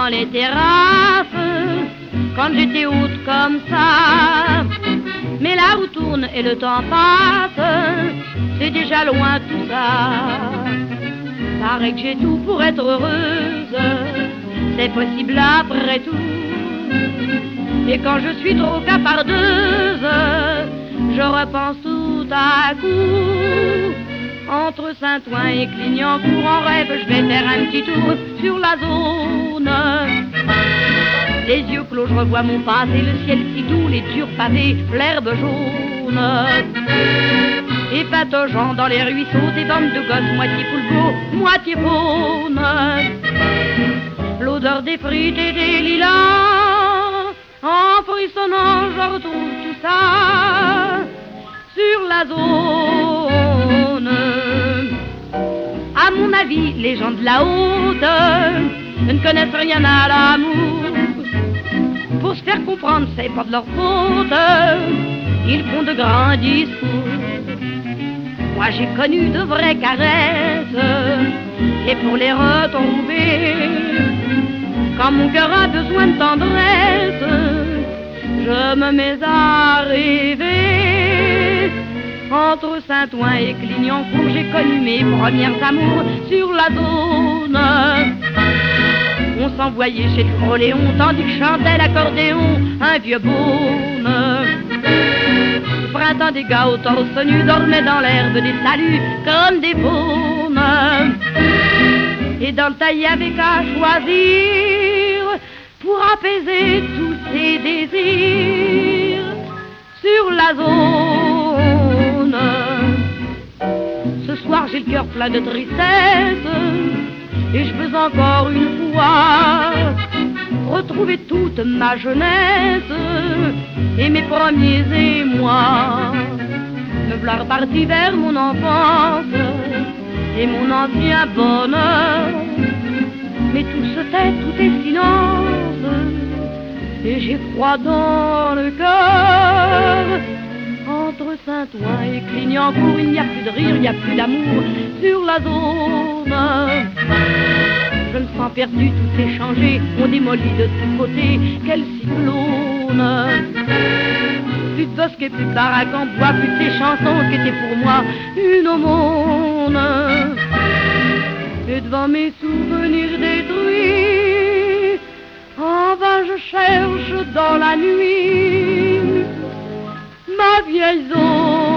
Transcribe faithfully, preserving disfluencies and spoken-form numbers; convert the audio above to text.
dans les terrasses, quand j'étais haute comme ça. Mais la roue tourne et le temps passe, c'est déjà loin tout ça. Paraît que j'ai tout pour être heureuse, c'est possible après tout. Et quand je suis trop capardeuse, je repense tout à coup. Entre Saint-Ouen et Clignancourt, en rêve, je vais faire un petit tour sur la zone. Les yeux clos, je revois mon passé, le ciel si doux, les durs pavés, l'herbe jaune. Et pataugeant dans les ruisseaux, des bandes de gosses, moitié poulpeau, moitié faune. L'odeur des frites et des lilas, en frissonnant, je retrouve tout ça sur la zone. À mon avis, les gens de la haute ne connaissent rien à l'amour. Pour se faire comprendre, c'est pas de leur faute, ils font de grands discours. Moi j'ai connu de vraies caresses, et pour les retrouver, quand mon cœur a besoin de tendresse, je me mets à rêver. Entre Saint-Ouen et Clignancourt, j'ai connu mes premières amours sur la zone. On s'envoyait chez le Froléon, tandis que chantait l'accordéon un vieux beaune. Au printemps, des gars au torse nu dormaient dans l'herbe des saluts comme des faunes. Et dans le tas, il y avait qu'à choisir pour apaiser tous ces désirs sur la zone. Ce soir, j'ai le cœur plein de tristesse et je veux encore une fois retrouver toute ma jeunesse et mes premiers émois. Me voilà reparti vers mon enfance et mon ancien bonheur. Mais tout se tait, tout est silence et j'ai froid dans le cœur. Entre Saint-Ouen et Clignancourt, il n'y a plus de rire, il n'y a plus d'amour sur la zone. Je me sens perdu, tout est changé, on démolit de tous côtés, quel cyclone. Plus de bosquets, plus de baraques en bois, plus de ces chansons qui étaient pour moi une aumône. Et devant mes souvenirs détruits, en vain je cherche dans la nuit ma vieille zone.